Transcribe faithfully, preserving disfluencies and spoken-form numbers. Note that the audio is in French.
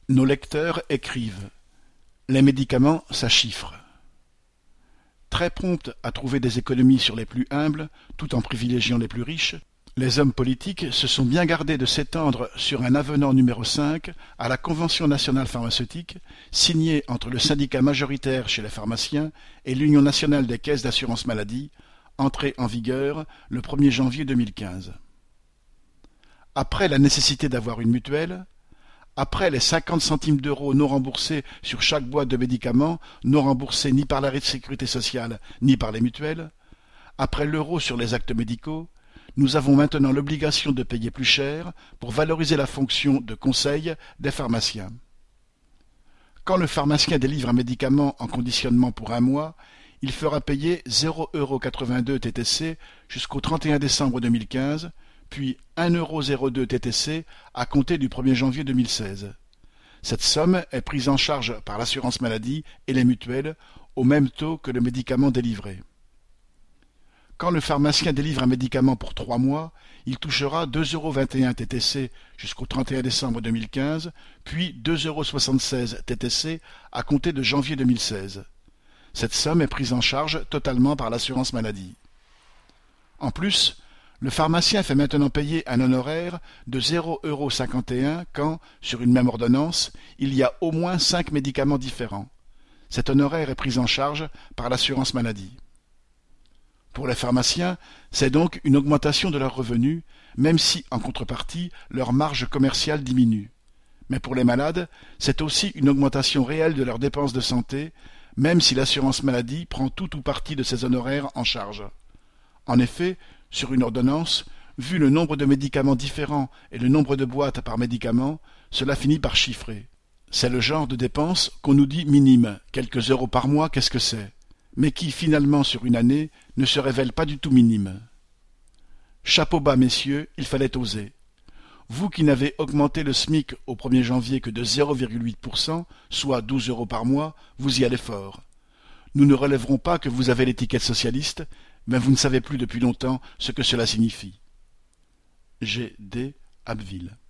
Nos lecteurs écrivent. Les médicaments, ça chiffre. Très promptes à trouver des économies sur les plus humbles, tout en privilégiant les plus riches, les hommes politiques se sont bien gardés de s'étendre sur un avenant numéro cinq à la Convention nationale pharmaceutique, signé entre le syndicat majoritaire chez les pharmaciens et l'Union nationale des caisses d'assurance maladie, entré en vigueur le premier janvier deux mille quinze. Après la nécessité d'avoir une mutuelle, après les cinquante centimes d'euros non remboursés sur chaque boîte de médicaments, non remboursés ni par la sécurité sociale ni par les mutuelles, après l'euro sur les actes médicaux, nous avons maintenant l'obligation de payer plus cher pour valoriser la fonction de conseil des pharmaciens. Quand le pharmacien délivre un médicament en conditionnement pour un mois, il fera payer zéro virgule quatre-vingt-deux T T C jusqu'au trente et un décembre deux mille quinze, puis un virgule zéro deux T T C à compter du premier janvier deux mille seize. Cette somme est prise en charge par l'assurance maladie et les mutuelles au même taux que le médicament délivré. Quand le pharmacien délivre un médicament pour trois mois, il touchera deux virgule vingt et un T T C jusqu'au trente et un décembre deux mille quinze, puis deux virgule soixante-seize T T C à compter de janvier deux mille seize. Cette somme est prise en charge totalement par l'assurance maladie. En plus, le pharmacien fait maintenant payer un honoraire de zéro virgule cinquante et un quand, sur une même ordonnance, il y a au moins cinq médicaments différents. Cet honoraire est pris en charge par l'assurance maladie. Pour les pharmaciens, c'est donc une augmentation de leurs revenus, même si, en contrepartie, leur marge commerciale diminue. Mais pour les malades, c'est aussi une augmentation réelle de leurs dépenses de santé, même si l'assurance maladie prend tout ou partie de ces honoraires en charge. En effet, sur une ordonnance, vu le nombre de médicaments différents et le nombre de boîtes par médicament, cela finit par chiffrer. C'est le genre de dépense qu'on nous dit minime, quelques euros par mois, qu'est-ce que c'est, mais qui, finalement, sur une année, ne se révèle pas du tout minime. Chapeau bas, messieurs, il fallait oser. Vous qui n'avez augmenté le SMIC au premier janvier que de zéro virgule huit pour cent, soit douze euros par mois, vous y allez fort. Nous ne relèverons pas que vous avez l'étiquette socialiste, mais vous ne savez plus depuis longtemps ce que cela signifie. G D Abbeville.